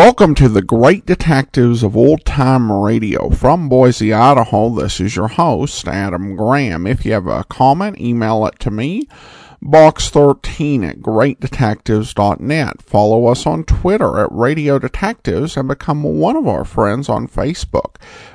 Welcome to the Great Detectives of Old Time Radio. From Boise, Idaho, this is your host, Adam Graham. If you have a comment, email it to me, box13@greatdetectives.net. Follow us on Twitter at Radio Detectives and become one of our friends on Facebook,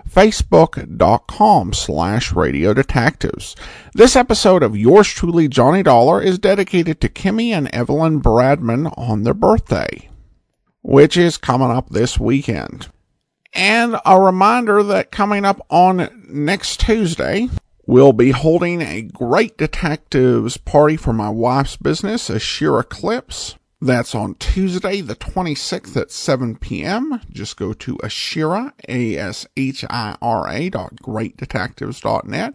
facebook.com/Radio Detectives. This episode of yours truly, Johnny Dollar, is dedicated to Kimmy and Evelyn Bradman on their birthday, which is coming up this weekend. And a reminder that coming up on next Tuesday, we'll be holding a Great Detectives party for my wife's business, Ashira Clips. That's on Tuesday, the 26th at 7 p.m. Just go to Ashira, ASHIRA.greatdetectives.net,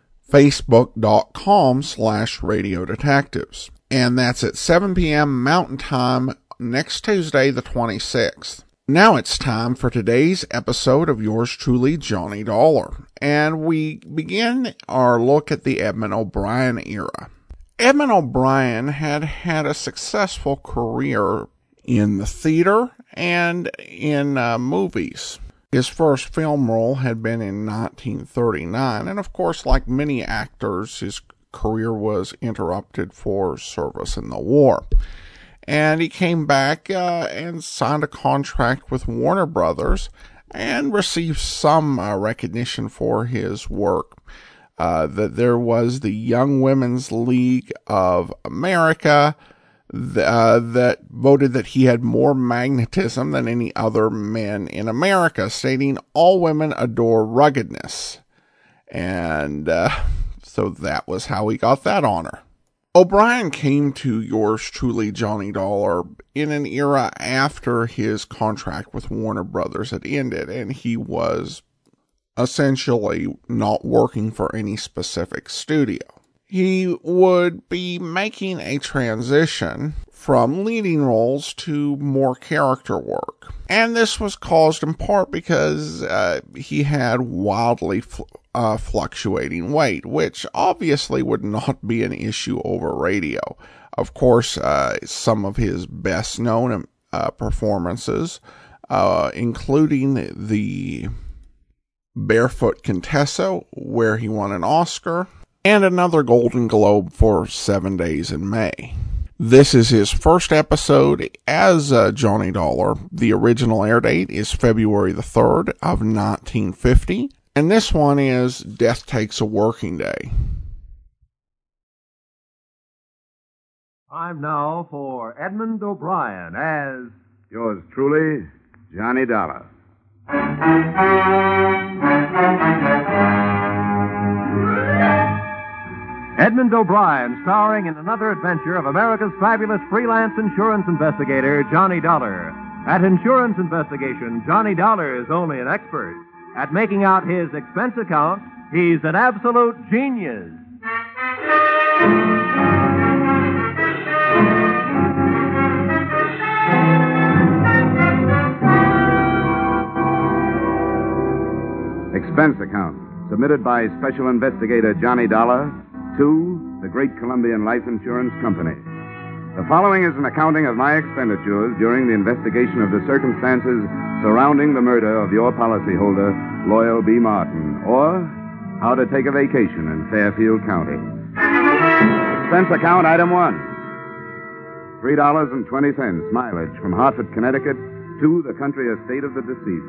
facebook.com/Radio Detectives. And that's at 7 p.m. Mountain Time, next Tuesday, the 26th. Now it's time for today's episode of yours truly, Johnny Dollar. And we begin our look at the Edmund O'Brien era. Edmund O'Brien had a successful career in the theater and in movies. His first film role had been in 1939. And of course, like many actors, his career was interrupted for service in the war. And he came back and signed a contract with Warner Brothers and received some recognition for his work. That there was the Young Women's League of America that voted that he had more magnetism than any other men in America, stating all women adore ruggedness. And so that was how he got that honor. O'Brien came to yours truly, Johnny Dollar, in an era after his contract with Warner Brothers had ended, and he was essentially not working for any specific studio. He would be making a transition from leading roles to more character work. And this was caused in part because he had wildly fluctuating weight, which obviously would not be an issue over radio. Of course, some of his best known performances, including the Barefoot Contessa, where he won an Oscar, and another Golden Globe for 7 Days in May. This is his first episode as Johnny Dollar. The original air date is February the 3rd of 1950. And this one is Death Takes a Working Day. Time now for Edmund O'Brien as yours truly, Johnny Dollar. Edmund O'Brien, starring in another adventure of America's fabulous freelance insurance investigator, Johnny Dollar. At insurance investigation, Johnny Dollar is only an expert. At making out his expense account, he's an absolute genius. Expense account, submitted by Special Investigator Johnny Dollar to the Great Columbian Life Insurance Company. The following is an accounting of my expenditures during the investigation of the circumstances surrounding the murder of your policyholder, Loyal B. Martin, or how to take a vacation in Fairfield County. Expense account, item 1. $3.20 mileage from Hartford, Connecticut to the country estate of the deceased.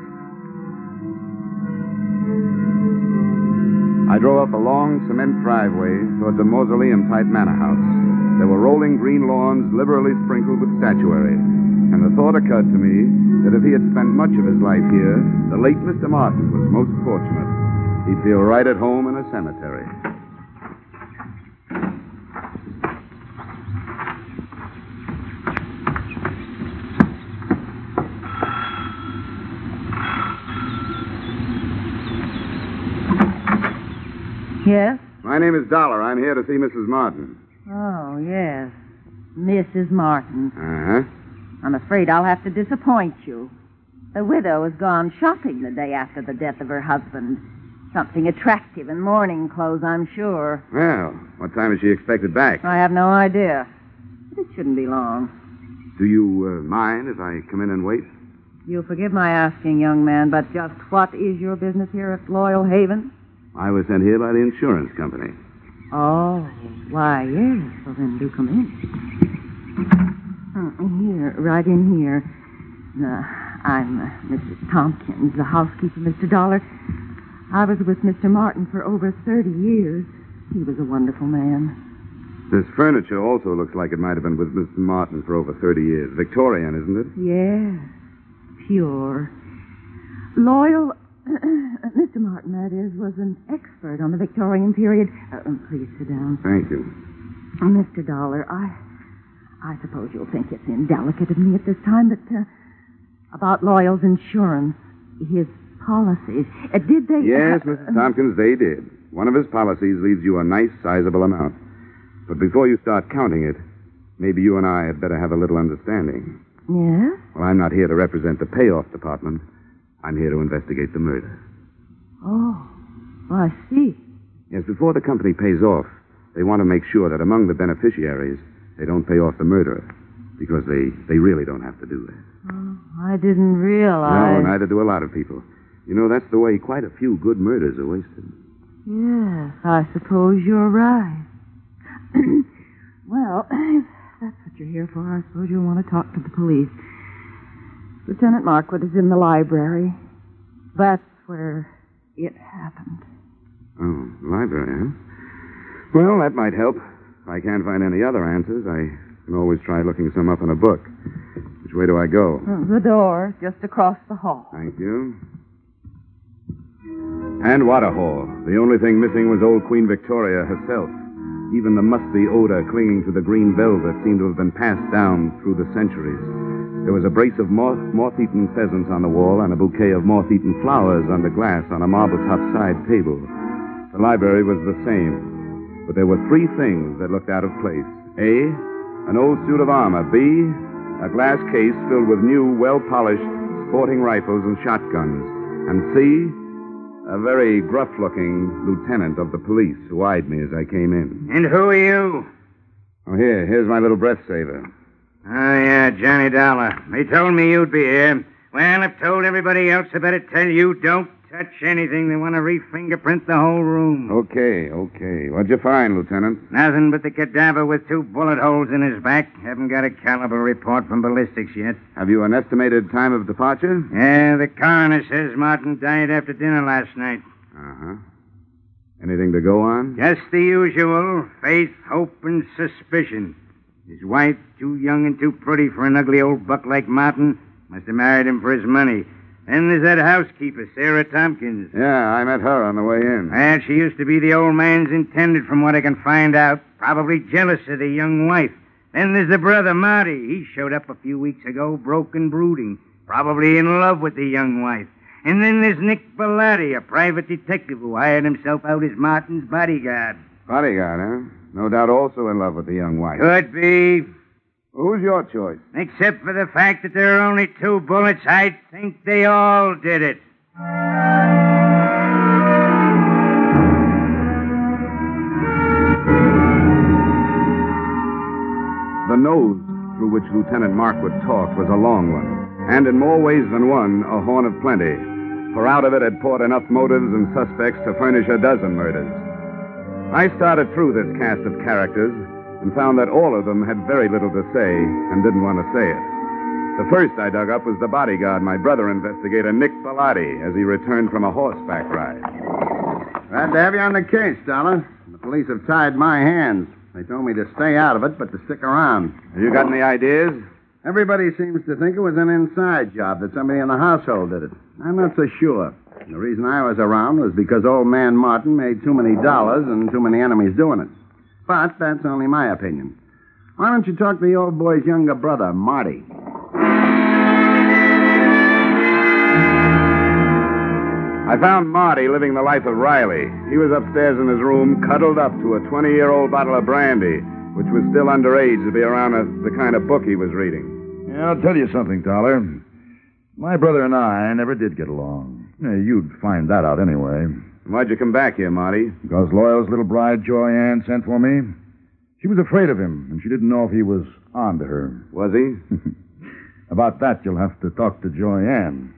I drove up a long cement driveway toward the mausoleum-type manor house. There were rolling green lawns liberally sprinkled with statuary, and the thought occurred to me that if he had spent much of his life here, the late Mr. Martin was most fortunate. He'd feel right at home in a cemetery. Yes? My name is Dollar. I'm here to see Mrs. Martin. Oh, yes. Mrs. Martin. Uh-huh. I'm afraid I'll have to disappoint you. The widow has gone shopping the day after the death of her husband. Something attractive in mourning clothes, I'm sure. Well, what time is she expected back? I have no idea. It shouldn't be long. Do you mind if I come in and wait? You'll forgive my asking, young man, but just what is your business here at Loyal Haven? I was sent here by the insurance company. Oh, why, yes. Well, then do come in. Here, right in here. I'm Mrs. Tompkins, the housekeeper, Mr. Dollar. I was with Mr. Martin for over 30 years. He was a wonderful man. This furniture also looks like it might have been with Mr. Martin for over 30 years. Victorian, isn't it? Yes, pure. Loyal, Mr. Martin, that is, was an expert on the Victorian period. Please sit down. Thank you. Mr. Dollar, I suppose you'll think it's indelicate of me at this time, but about Loyal's insurance, his policies, did they... Yes, Mrs. Tompkins, they did. One of his policies leaves you a nice, sizable amount. But before you start counting it, maybe you and I had better have a little understanding. Yes? Well, I'm not here to represent the payoff department. I'm here to investigate the murder. Oh, I see. Yes, before the company pays off, they want to make sure that among the beneficiaries, they don't pay off the murderer, because they really don't have to do that. Oh, I didn't realize... No, neither do a lot of people. You know, that's the way quite a few good murders are wasted. Yes, I suppose you're right. Well, if that's what you're here for, I suppose you'll want to talk to the police. Lieutenant Markwood is in the library. That's where it happened. Oh, library, huh? Well, that might help. If I can't find any other answers, I can always try looking some up in a book. Which way do I go? The door, just across the hall. Thank you. And what a hall. The only thing missing was old Queen Victoria herself. Even the musty odor clinging to the green velvet seemed to have been passed down through the centuries. There was a brace of moth-eaten pheasants on the wall and a bouquet of moth-eaten flowers under glass on a marble-top side table. The library was the same, but there were three things that looked out of place. A, an old suit of armor. B, a glass case filled with new, well-polished sporting rifles and shotguns. And C, a very gruff-looking lieutenant of the police who eyed me as I came in. And who are you? Oh, here's my little breath saver. Oh, yeah, Johnny Dollar. They told me you'd be here. Well, I've told everybody else I better tell you don't touch anything. They want to re-fingerprint the whole room. Okay. What'd you find, Lieutenant? Nothing but the cadaver with 2 bullet holes in his back. Haven't got a caliber report from ballistics yet. Have you an estimated time of departure? Yeah, the coroner says Martin died after dinner last night. Uh-huh. Anything to go on? Just the usual. Faith, hope, and suspicion. His wife, too young and too pretty for an ugly old buck like Martin, must have married him for his money. Then there's that housekeeper, Sarah Tompkins. Yeah, I met her on the way in. Well, she used to be the old man's intended from what I can find out. Probably jealous of the young wife. Then there's the brother, Marty. He showed up a few weeks ago, broke and brooding. Probably in love with the young wife. And then there's Nick Bellotti, a private detective who hired himself out as Martin's bodyguard. Bodyguard, huh? No doubt also in love with the young wife. Could be. Who's your choice? Except for the fact that there are only 2 bullets, I think they all did it. The nose through which Lieutenant Markwood talked was a long one, and in more ways than one, a horn of plenty, for out of it had poured enough motives and suspects to furnish a dozen murders. I started through this cast of characters and found that all of them had very little to say and didn't want to say it. The first I dug up was the bodyguard, my brother investigator, Nick Bellotti, as he returned from a horseback ride. Glad to have you on the case, Dollar. The police have tied my hands. They told me to stay out of it, but to stick around. Have you got any ideas? Everybody seems to think it was an inside job, that somebody in the household did it. I'm not so sure. The reason I was around was because old man Martin made too many dollars and too many enemies doing it. But that's only my opinion. Why don't you talk to the old boy's younger brother, Marty? I found Marty living the life of Riley. He was upstairs in his room, cuddled up to a 20-year-old bottle of brandy, which was still underage to be around the kind of book he was reading. Yeah, I'll tell you something, Dollar. My brother and I never did get along. You'd find that out anyway. Why'd you come back here, Marty? Because Loyal's little bride, Joyanne, sent for me. She was afraid of him, and she didn't know if he was on to her. Was he? About that, you'll have to talk to Joyanne.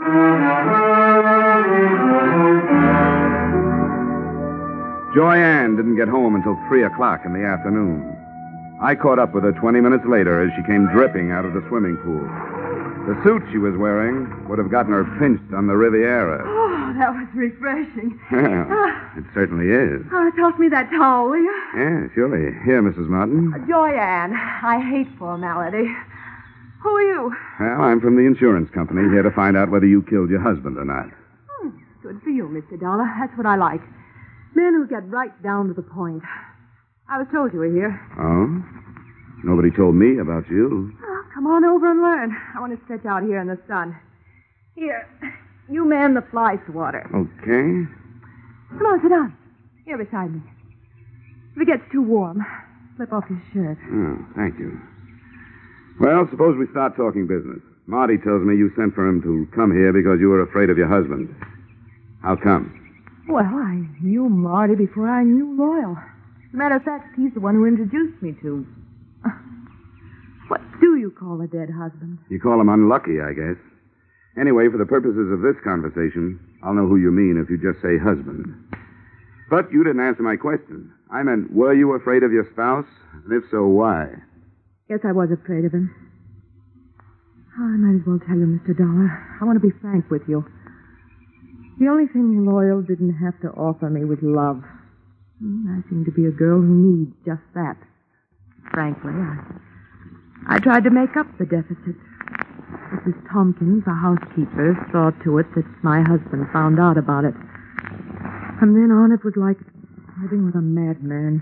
Joyanne didn't get home until 3 o'clock in the afternoon. I caught up with her 20 minutes later as she came dripping out of the swimming pool. The suit she was wearing would have gotten her pinched on the Riviera. Oh, that was refreshing. It certainly is. Toss me that towel, will you? Yeah, surely. Here, Mrs. Martin. Joyanne, I hate formality. Who are you? Well, I'm from the insurance company, here to find out whether you killed your husband or not. Good for you, Mr. Dollar. That's what I like. Men who get right down to the point. I was told you were here. Oh? Nobody told me about you. Oh, come on over and learn. I want to stretch out here in the sun. Here, you man the fly swatter. Okay. Come on, sit down. Here beside me. If it gets too warm, slip off your shirt. Oh, thank you. Well, suppose we start talking business. Marty tells me you sent for him to come here because you were afraid of your husband. How come? Well, I knew Marty before I knew Loyal. Matter of fact, he's the one who introduced me to... What do you call a dead husband? You call him unlucky, I guess. Anyway, for the purposes of this conversation, I'll know who you mean if you just say husband. But you didn't answer my question. I meant, were you afraid of your spouse? And if so, why? Yes, I was afraid of him. Oh, I might as well tell you, Mr. Dollar. I want to be frank with you. The only thing Loyal didn't have to offer me was love. I seem to be a girl who needs just that. Frankly, I tried to make up the deficit. Mrs. Tompkins, the housekeeper, saw to it that my husband found out about it. From then on, it was like living with a madman.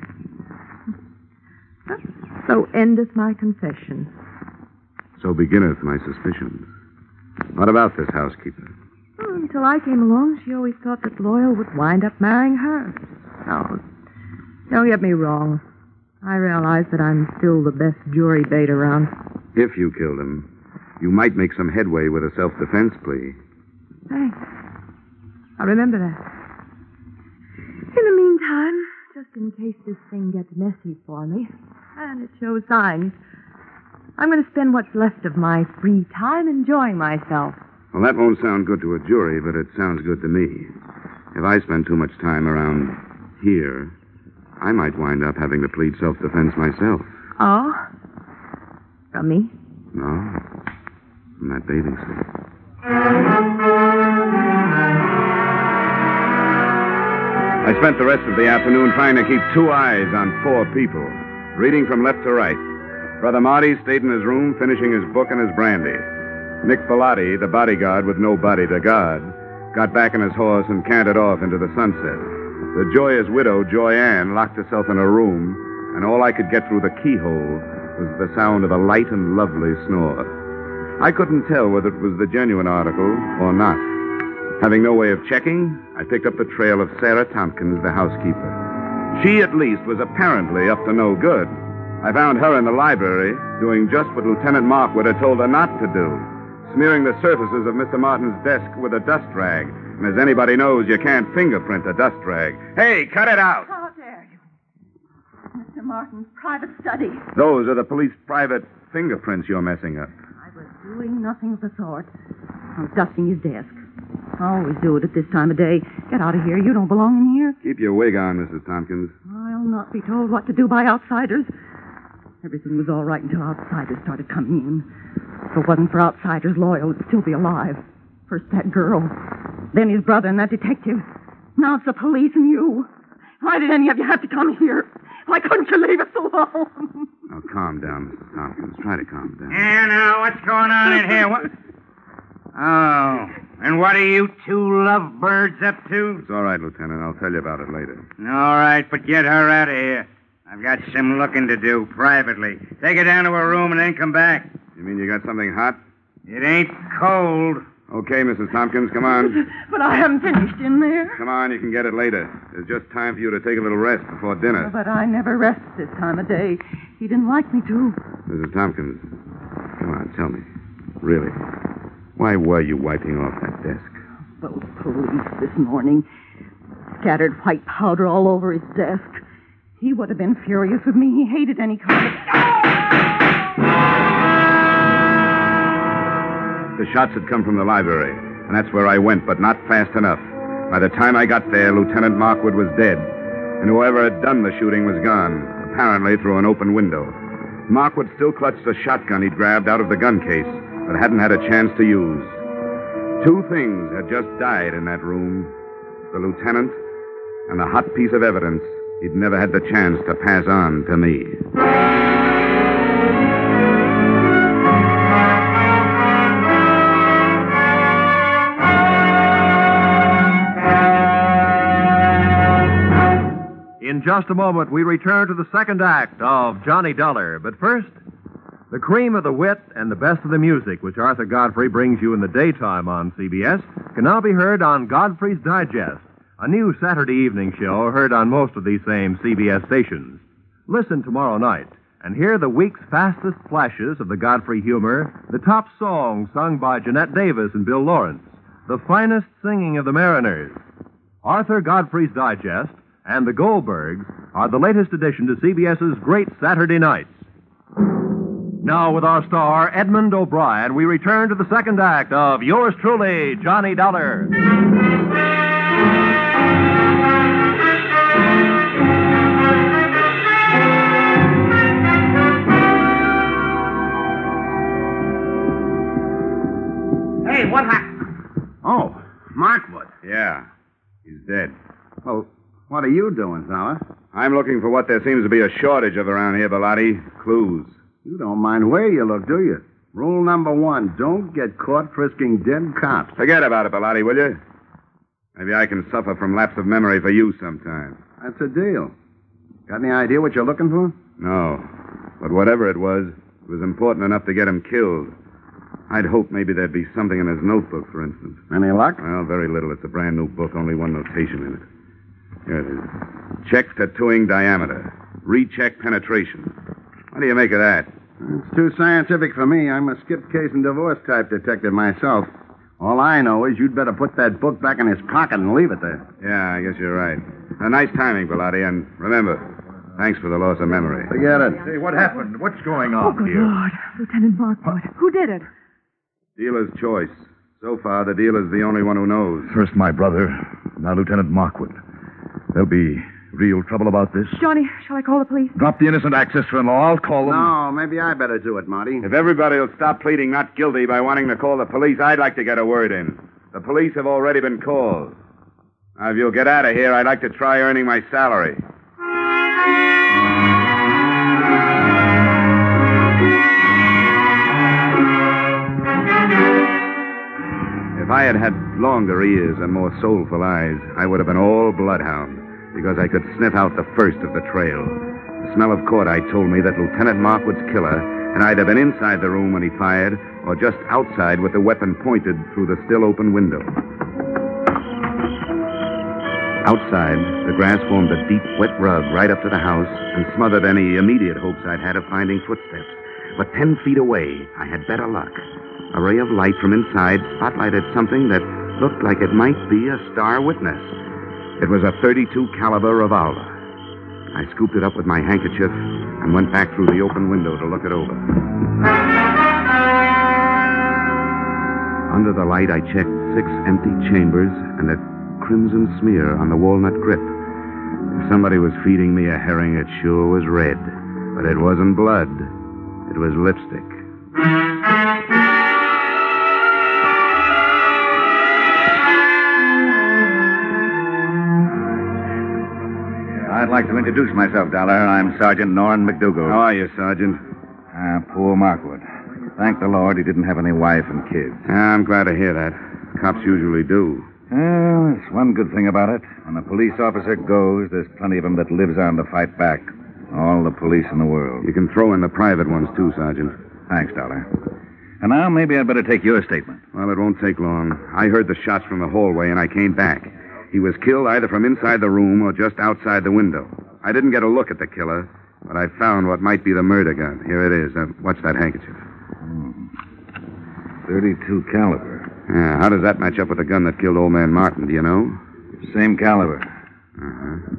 So endeth my confession. So beginneth my suspicions. What about this housekeeper? Until I came along, she always thought that Loyal would wind up marrying her. No, don't get me wrong. I realize that I'm still the best jury bait around. If you killed him, you might make some headway with a self-defense plea. Thanks. I'll remember that. In the meantime, just in case this thing gets messy for me, and it shows signs, I'm going to spend what's left of my free time enjoying myself. Well, that won't sound good to a jury, but it sounds good to me. If I spend too much time around here, I might wind up having to plead self-defense myself. Oh? From me? No. From that bathing suit. I spent the rest of the afternoon trying to keep 2 eyes on 4 people, reading from left to right. Brother Marty stayed in his room, finishing his book and his brandy. Nick Bellotti, the bodyguard with no body to guard, got back on his horse and cantered off into the sunset. The joyous widow, Joyanne, locked herself in her room, and all I could get through the keyhole was the sound of a light and lovely snore. I couldn't tell whether it was the genuine article or not. Having no way of checking, I picked up the trail of Sarah Tompkins, the housekeeper. She, at least, was apparently up to no good. I found her in the library doing just what Lieutenant Markwood had told her not to do, smearing the surfaces of Mr. Martin's desk with a dust rag. And as anybody knows, you can't fingerprint a dust rag. Hey, cut it out! How dare you? Mr. Martin's private study. Those are the police private fingerprints you're messing up. I was doing nothing of the sort. I was dusting his desk. I always do it at this time of day. Get out of here. You don't belong in here. Keep your wig on, Mrs. Tompkins. I'll not be told what to do by outsiders. Everything was all right until outsiders started coming in. If it wasn't for outsiders, Loyal would still be alive. First that girl, then his brother and that detective. Now it's the police and you. Why did any of you have to come here? Why couldn't you leave us alone? Now, calm down, Mrs. Tompkins. Try to calm down. Yeah, now, what's going on in here? What? Oh, and what are you 2 lovebirds up to? It's all right, Lieutenant. I'll tell you about it later. All right, but get her out of here. I've got some looking to do privately. Take her down to her room and then come back. You mean you got something hot? It ain't cold. Okay, Mrs. Tompkins, come on. But I haven't finished in there. Come on, you can get it later. There's just time for you to take a little rest before dinner. But I never rest this time of day. He didn't like me to. Mrs. Tompkins, come on, tell me. Really, why were you wiping off that desk? Those police this morning scattered white powder all over his desk. He would have been furious with me. He hated any kind of... The shots had come from the library, and that's where I went, but not fast enough. By the time I got there, Lieutenant Markwood was dead, and whoever had done the shooting was gone, apparently through an open window. Markwood still clutched the shotgun he'd grabbed out of the gun case, but hadn't had a chance to use. Two things had just died in that room: the lieutenant and a hot piece of evidence he'd never had the chance to pass on to me. In just a moment, we return to the second act of Johnny Dollar. But first, the cream of the wit and the best of the music, which Arthur Godfrey brings you in the daytime on CBS, can now be heard on Godfrey's Digest, a new Saturday evening show heard on most of these same CBS stations. Listen tomorrow night and hear the week's fastest flashes of the Godfrey humor, the top songs sung by Jeanette Davis and Bill Lawrence, the finest singing of the Mariners. Arthur Godfrey's Digest and the Goldbergs are the latest addition to CBS's Great Saturday Nights. Now, with our star, Edmund O'Brien, we return to the second act of Yours Truly, Johnny Dollar. Hey, what happened? Oh, Markwood. Yeah, he's dead. Well, what are you doing, fella? I'm looking for what there seems to be a shortage of around here, Bellotti. Clues. You don't mind where you look, do you? Rule number 1, don't get caught frisking dead cops. Forget about it, Bellotti, will you? Maybe I can suffer from lapse of memory for you sometime. That's a deal. Got any idea what you're looking for? No. But whatever it was important enough to get him killed. I'd hope maybe there'd be something in his notebook, for instance. Any luck? Well, very little. It's a brand new book, only one notation in it. Here it is. Check tattooing diameter. Recheck penetration. What do you make of that? It's too scientific for me. I'm a skip case and divorce type detective myself. All I know is you'd better put that book back in his pocket and leave it there. Yeah, I guess you're right. A nice timing, Bellotti, and remember, thanks for the loss of memory. Forget it. Hey, what happened? What's going Oh, on good here? Lord. Lieutenant Markwood. Who did it? Dealer's choice. So far, the dealer's the only one who knows. First my brother, now Lieutenant Markwood. There'll be real trouble about this. Johnny, shall I call the police? Drop the innocent act, sister-in-law. I'll call them. No, maybe I better do it, Marty. If everybody will stop pleading not guilty by wanting to call the police, I'd like to get a word in. The police have already been called. Now, if you'll get out of here, I'd like to try earning my salary. If I had had longer ears and more soulful eyes, I would have been all bloodhound, because I could sniff out the first of the trail. The smell of cordite told me that Lieutenant Markwood's killer had either been inside the room when he fired or just outside with the weapon pointed through the still open window. Outside, the grass formed a deep, wet rug right up to the house and smothered any immediate hopes I'd had of finding footsteps. But 10 feet away, I had better luck. A ray of light from inside spotlighted something that looked like it might be a star witness. It was a .32 caliber revolver. I scooped it up with my handkerchief and went back through the open window to look it over. Under the light, I checked 6 empty chambers and a crimson smear on the walnut grip. If somebody was feeding me a herring, it sure was red. But it wasn't blood. It was lipstick. I'd like to introduce myself, Dollar. I'm Sergeant Norrin McDougal. How are you, Sergeant? Poor Markwood. Thank the Lord he didn't have any wife and kids. I'm glad to hear that. Cops usually do. Well, there's one good thing about it. When a police officer goes, there's plenty of them that lives on to fight back. All the police in the world. You can throw in the private ones, too, Sergeant. Thanks, Dollar. And now maybe I'd better take your statement. Well, it won't take long. I heard the shots from the hallway, and I came back. He was killed either from inside the room or just outside the window. I didn't get a look at the killer, but I found what might be the murder gun. Here it is. Watch that handkerchief. 32 caliber. Yeah, how does that match up with the gun that killed old man Martin, do you know? Same caliber.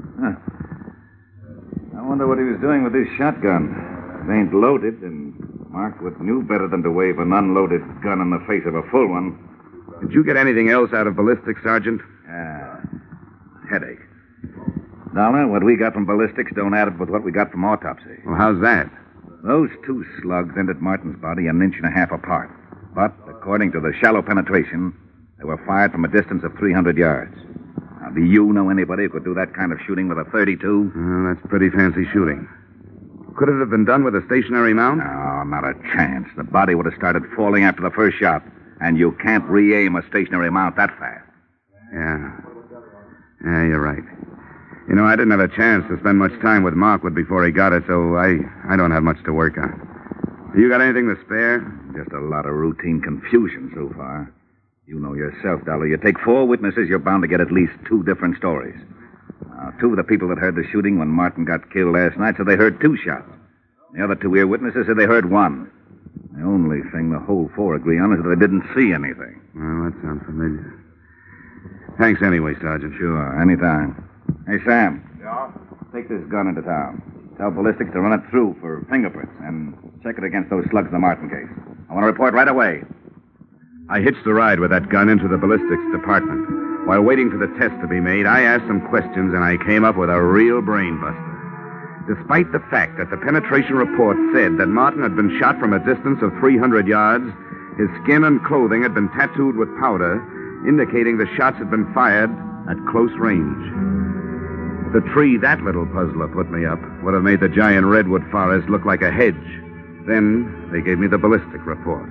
Uh-huh. I wonder what he was doing with this shotgun. It ain't loaded, and Markwood knew better than to wave an unloaded gun in the face of a full one. Did you get anything else out of ballistics, Sergeant? Headache. Dollar, what we got from ballistics don't add up with what we got from autopsy. Well, how's that? Those two slugs entered Martin's body an inch and a half apart. But, according to the shallow penetration, they were fired from a distance of 300 yards. Now, do you know anybody who could do that kind of shooting with a .32? Well, that's pretty fancy shooting. Could it have been done with a stationary mount? No, not a chance. The body would have started falling after the first shot, and you can't re-aim a stationary mount that fast. Yeah, you're right. You know, I didn't have a chance to spend much time with Markwood before he got it, so I don't have much to work on. You got anything to spare? Just a lot of routine confusion so far. You know yourself, Dollar. You take 4 witnesses, you're bound to get at least 2 different stories. Now, 2 of the people that heard the shooting when Martin got killed last night said they heard 2 shots. The other 2 ear-witnesses said they heard 1. The only thing the whole 4 agree on is that they didn't see anything. Well, that sounds familiar. Thanks anyway, Sergeant. Sure, anytime. Hey, Sam. Yeah? Take this gun into town. Tell ballistics to run it through for fingerprints and check it against those slugs in the Martin case. I want to report right away. I hitched a ride with that gun into the ballistics department. While waiting for the test to be made, I asked some questions, and I came up with a real brain buster. Despite the fact that the penetration report said that Martin had been shot from a distance of 300 yards, his skin and clothing had been tattooed with powder, indicating the shots had been fired at close range. The tree that little puzzler put me up would have made the giant redwood forest look like a hedge. Then they gave me the ballistic report.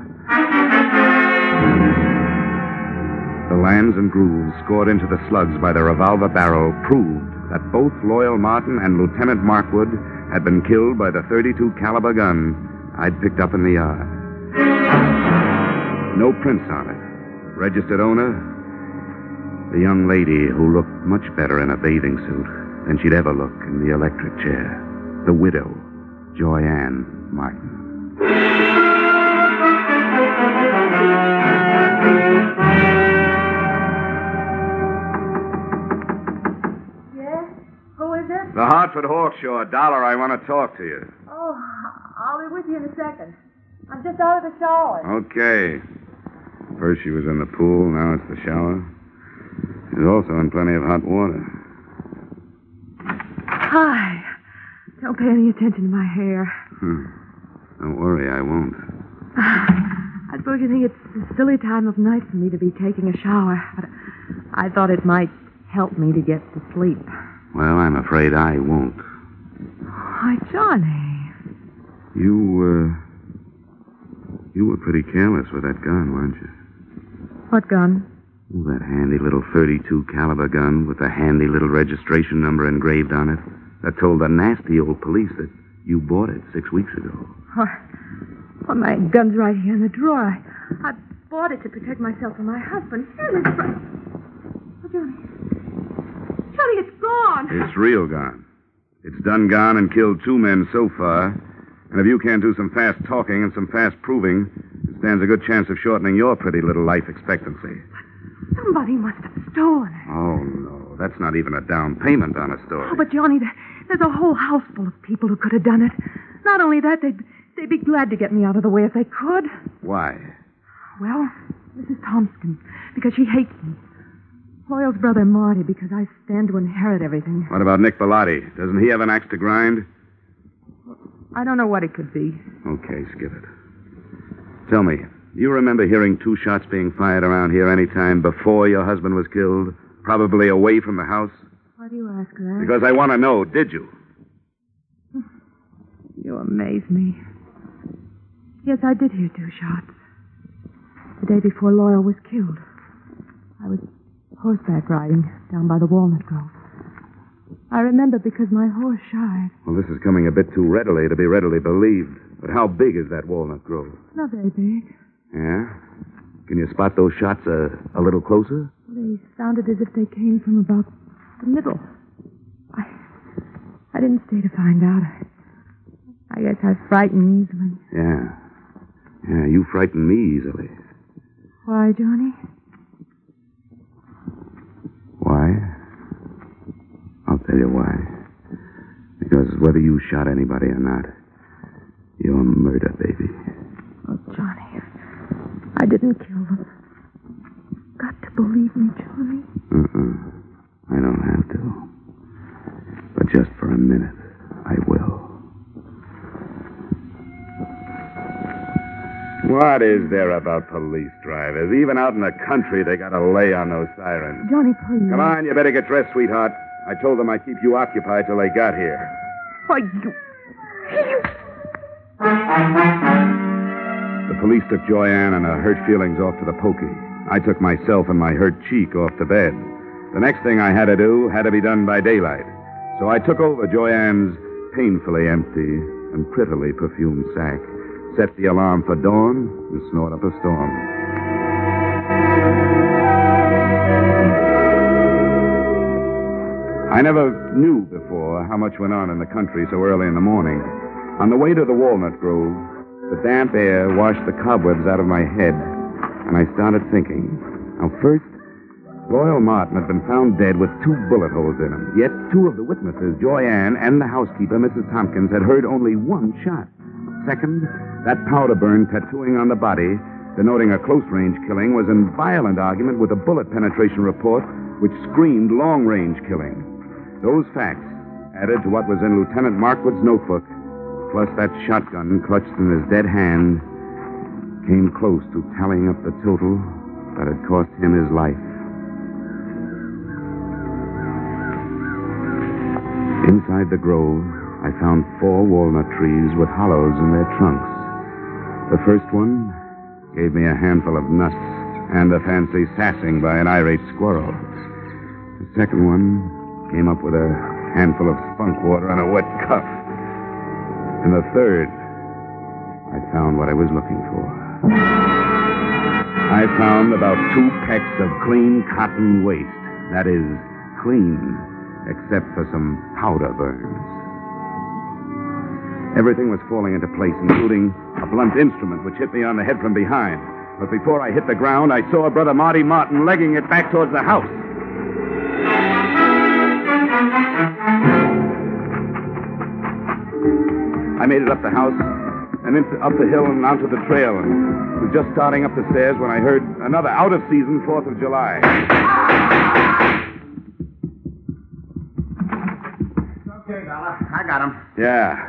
The lands and grooves scored into the slugs by the revolver barrel proved that both Loyal Martin and Lieutenant Markwood had been killed by the .32 caliber gun I'd picked up in the yard. No prints on it. Registered owner, the young lady who looked much better in a bathing suit than she'd ever look in the electric chair. The widow, Joy Ann Martin. Yes? Who is it? The Hartford Horse Show. Dollar, I want to talk to you. Oh, I'll be with you in a second. I'm just out of the shower. Okay. First she was in the pool, now it's the shower. She's also in plenty of hot water. Hi. Don't pay any attention to my hair. Don't worry, I won't. I suppose you think it's a silly time of night for me to be taking a shower, but I thought it might help me to get to sleep. Well, I'm afraid I won't. Why, Johnny. You were pretty careless with that gun, weren't you? What gun? Oh, that handy little .32 caliber gun with a handy little registration number engraved on it that told the nasty old police that you bought it 6 weeks ago. Well, my gun's right here in the drawer. I bought it to protect myself from my husband. Here's it. Oh, Johnny. Johnny, it's gone. It's real gone. It's done gone and killed 2 men so far. And if you can't do some fast talking and some fast proving, it stands a good chance of shortening your pretty little life expectancy. Somebody must have stolen it. Oh, no. That's not even a down payment on a story. Oh, but Johnny, there's a whole house full of people who could have done it. Not only that, they'd be glad to get me out of the way if they could. Why? Well, Mrs. Thompson, because she hates me. Loyal's brother, Marty, because I stand to inherit everything. What about Nick Bellotti? Doesn't he have an axe to grind? I don't know what it could be. Okay, skip it. Tell me, do you remember hearing 2 shots being fired around here any time before your husband was killed? Probably away from the house? Why do you ask that? Because I want to know, did you? You amaze me. Yes, I did hear 2 shots. The day before Loyal was killed. I was horseback riding down by the walnut grove. I remember because my horse shied. Well, this is coming a bit too readily to be readily believed. But how big is that walnut grove? Not very big. Yeah? Can you spot those shots a little closer? They sounded as if they came from about the middle. I didn't stay to find out. I guess I frightened easily. Yeah. Yeah, you frighten me easily. Why, Johnny? Why? I'll tell you why. Because whether you shot anybody or not, you your murder, baby. Oh, Johnny, I didn't kill them. Got to believe me, Johnny. I don't have to. But just for a minute, I will. What is there about police drivers? Even out in the country, they got to lay on those sirens. Johnny, please. Come on, you better get dressed, sweetheart. I told them I'd keep you occupied till they got here. Why, you... The police took Joyanne and her hurt feelings off to the pokey. I took myself and my hurt cheek off to bed. The next thing I had to do had to be done by daylight. So I took over Joyanne's painfully empty and prettily perfumed sack, set the alarm for dawn, and snort up a storm. I never knew before how much went on in the country so early in the morning. On the way to the walnut grove, the damp air washed the cobwebs out of my head, and I started thinking. Now, first, Loyal Martin had been found dead with 2 bullet holes in him. Yet 2 of the witnesses, Joyanne and the housekeeper, Mrs. Tompkins, had heard only 1 shot. Second, that powder burn tattooing on the body, denoting a close-range killing, was in violent argument with a bullet penetration report which screamed long-range killing. Those facts, added to what was in Lieutenant Markwood's notebook, plus that shotgun clutched in his dead hand, came close to tallying up the total that had cost him his life. Inside the grove, I found 4 walnut trees with hollows in their trunks. The first one gave me a handful of nuts and a fancy sassing by an irate squirrel. The second one came up with a handful of spunk water and a wet cuff. And the third, I found what I was looking for. I found about 2 pecks of clean cotton waste. That is, clean, except for some powder burns. Everything was falling into place, including a blunt instrument which hit me on the head from behind. But before I hit the ground, I saw Brother Marty Martin legging it back towards the house. I made it up the house and up the hill and onto the trail, and was just starting up the stairs when I heard another out-of-season 4th of July. Okay, Dollar. I got him. Yeah.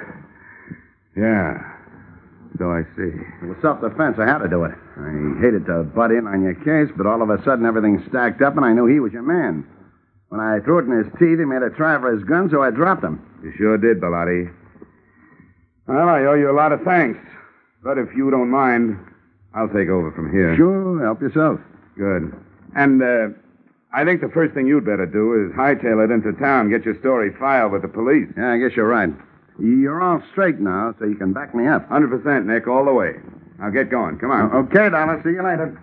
So I see. It was self-defense. I had to do it. I hated to butt in on your case, but all of a sudden everything stacked up, and I knew he was your man. When I threw it in his teeth, he made a try for his gun, so I dropped him. You sure did, Bellotti. Well, I owe you a lot of thanks. But if you don't mind, I'll take over from here. Sure, help yourself. Good. And, I think the first thing you'd better do is hightail it into town, get your story filed with the police. Yeah, I guess you're right. You're all straight now, so you can back me up. 100%, Nick, all the way. Now get going. Come on. Okay, Dollar. See you later.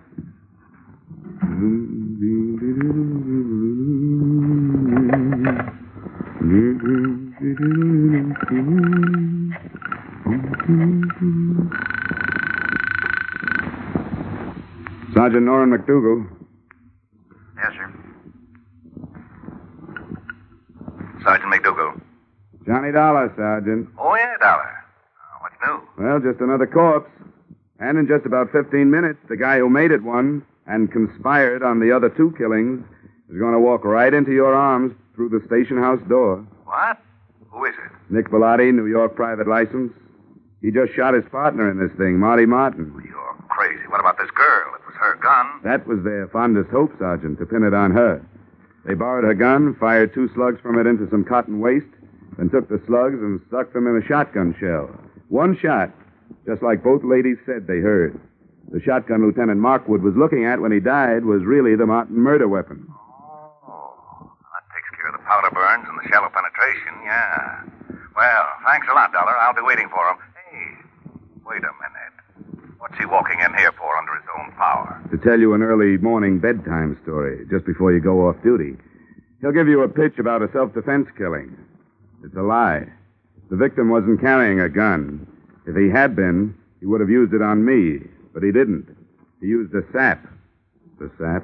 Sergeant Norman McDougal. Yes, sir. Sergeant McDougal. Johnny Dollar, Sergeant. Oh, yeah, Dollar. What's new? Well, just another corpse. And in just about 15 minutes, the guy who made it one and conspired on the other 2 killings is going to walk right into your arms through the station house door. What? Who is it? Nick Bellotti, New York private license. He just shot his partner in this thing, Marty Martin. You're crazy. What about this girl? It was her gun. That was their fondest hope, Sergeant, to pin it on her. They borrowed her gun, fired 2 slugs from it into some cotton waste, then took the slugs and stuck them in a shotgun shell. 1 shot, just like both ladies said they heard. The shotgun Lieutenant Markwood was looking at when he died was really the Martin murder weapon. Oh, that takes care of the powder burns and the shallow penetration, yeah. Well, thanks a lot, Dollar. I'll be waiting for him. Hey, wait a minute. What's he walking in here for under his own power? To tell you an early morning bedtime story, just before you go off duty. He'll give you a pitch about a self-defense killing. It's a lie. The victim wasn't carrying a gun. If he had been, he would have used it on me. But he didn't. He used a sap. The sap.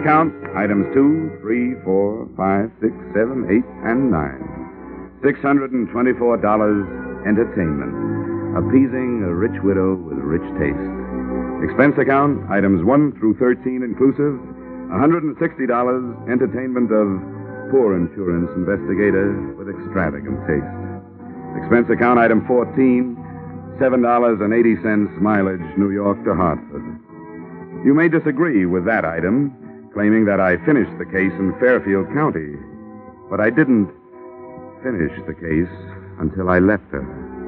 account, items 2, 3, 4, 5, 6, 7, 8, and 9. $624 entertainment, appeasing a rich widow with rich taste. Expense account, items 1 through 13 inclusive, $160 entertainment of poor insurance investigator with extravagant taste. Expense account, item 14, $7.80 mileage New York to Hartford. You may disagree with that item, claiming that I finished the case in Fairfield County, but I didn't finish the case until I left her.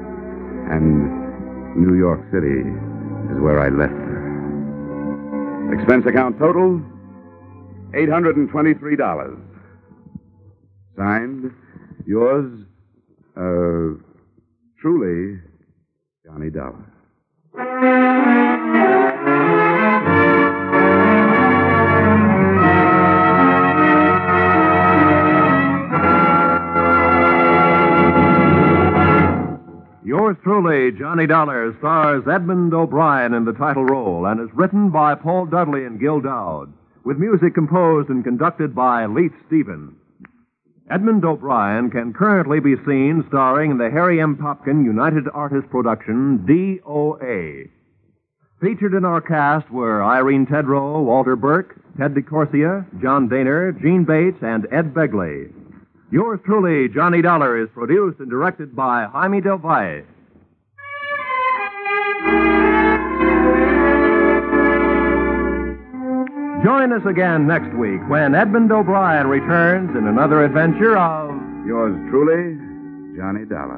And New York City is where I left her. Expense account total, $823. Signed, yours, truly, Johnny Dollar. Yours truly, Johnny Dollar, stars Edmund O'Brien in the title role and is written by Paul Dudley and Gil Dowd, with music composed and conducted by Leith Stevens. Edmund O'Brien can currently be seen starring in the Harry M. Popkin United Artists production, DOA. Featured in our cast were Irene Tedrow, Walter Burke, Ted DeCorsia, John Daner, Gene Bates, and Ed Begley. Yours truly, Johnny Dollar, is produced and directed by Jaime Del Valle. Join us again next week when Edmund O'Brien returns in another adventure of... Yours truly, Johnny Dollar.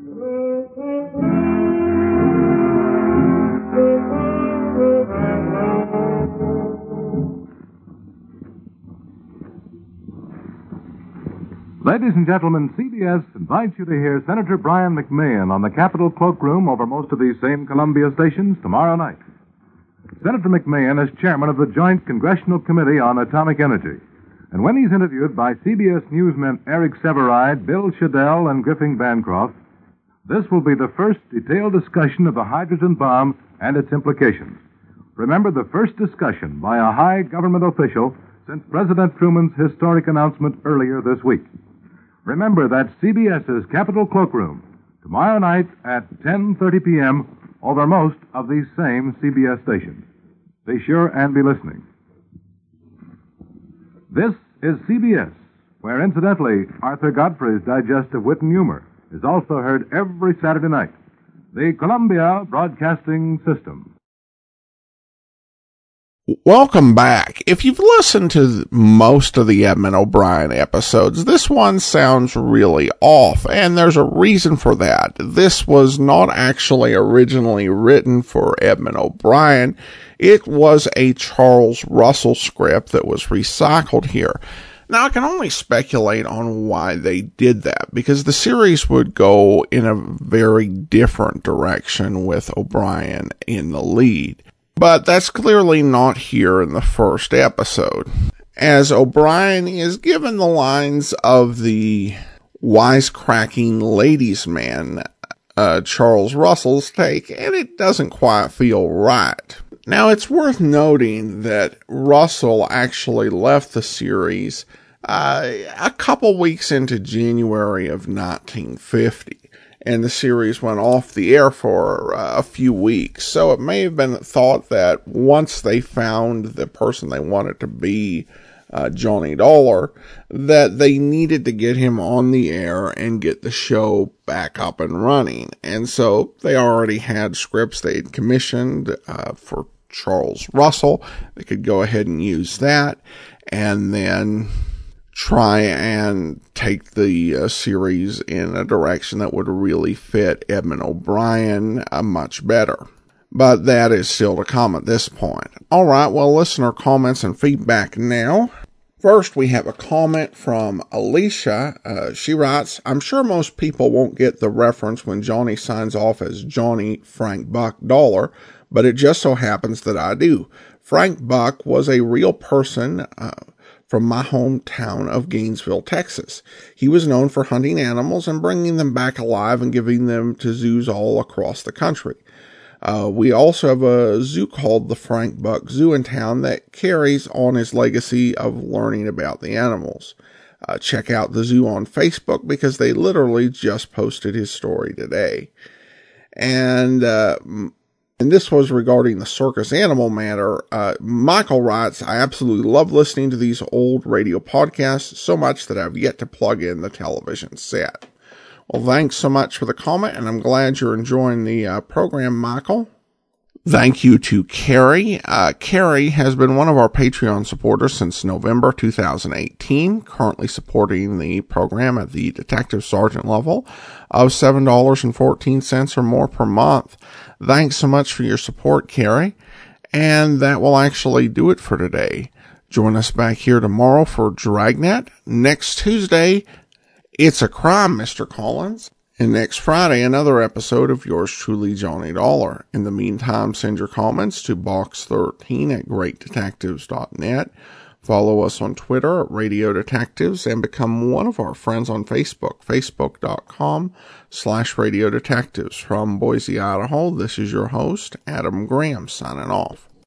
Ladies and gentlemen, CBS invites you to hear Senator Brian McMahon on the Capitol Cloakroom over most of these same Columbia stations tomorrow night. Senator McMahon is chairman of the Joint Congressional Committee on Atomic Energy. And when he's interviewed by CBS newsmen Eric Severide, Bill Shadell, and Griffin Bancroft, this will be the first detailed discussion of the hydrogen bomb and its implications. Remember, the first discussion by a high government official since President Truman's historic announcement earlier this week. Remember, that's CBS's Capitol Cloakroom, tomorrow night at 10:30 p.m., over most of these same CBS stations. Be sure and be listening. This is CBS, where, incidentally, Arthur Godfrey's Digest of Wit and Humor is also heard every Saturday night. The Columbia Broadcasting System. Welcome back. If you've listened to most of the Edmund O'Brien episodes, this one sounds really off, and there's a reason for that. This was not actually originally written for Edmund O'Brien. It was a Charles Russell script that was recycled here. Now, I can only speculate on why they did that, because the series would go in a very different direction with O'Brien in the lead. But that's clearly not here in the first episode, as O'Brien is given the lines of the wisecracking ladies' man, Charles Russell's take, and it doesn't quite feel right. Now, it's worth noting that Russell actually left the series a couple weeks into January of 1950. And the series went off the air for a few weeks. So it may have been thought that once they found the person they wanted to be, Johnny Dollar, that they needed to get him on the air and get the show back up and running. And so they already had scripts they'd commissioned for Charles Russell. They could go ahead and use that and then try and take the series in a direction that would really fit Edmund O'Brien much better. But that is still to come at this point. All right, well, listener comments and feedback now. First, we have a comment from Alicia. She writes, I'm sure most people won't get the reference when Johnny signs off as Johnny Frank Buck Dollar, but it just so happens that I do. Frank Buck was a real person from my hometown of Gainesville, Texas. He was known for hunting animals and bringing them back alive and giving them to zoos all across the country. We also have a zoo called the Frank Buck Zoo in town that carries on his legacy of learning about the animals. Check out the zoo on Facebook because they literally just posted his story today. And this was regarding the circus animal matter. Michael writes, I absolutely love listening to these old radio podcasts so much that I've yet to plug in the television set. Well, thanks so much for the comment, and I'm glad you're enjoying the program, Michael. Thank you to Carrie. Carrie has been one of our Patreon supporters since November 2018, currently supporting the program at the detective sergeant level of $7.14 or more per month. Thanks so much for your support, Carrie. And that will actually do it for today. Join us back here tomorrow for Dragnet. Next Tuesday, It's a Crime, Mr. Collins. And next Friday, another episode of yours truly, Johnny Dollar. In the meantime, send your comments to box13@greatdetectives.net. Follow us on Twitter at Radio Detectives and become one of our friends on Facebook, facebook.com/Radio Detectives. From Boise, Idaho, this is your host, Adam Graham, signing off.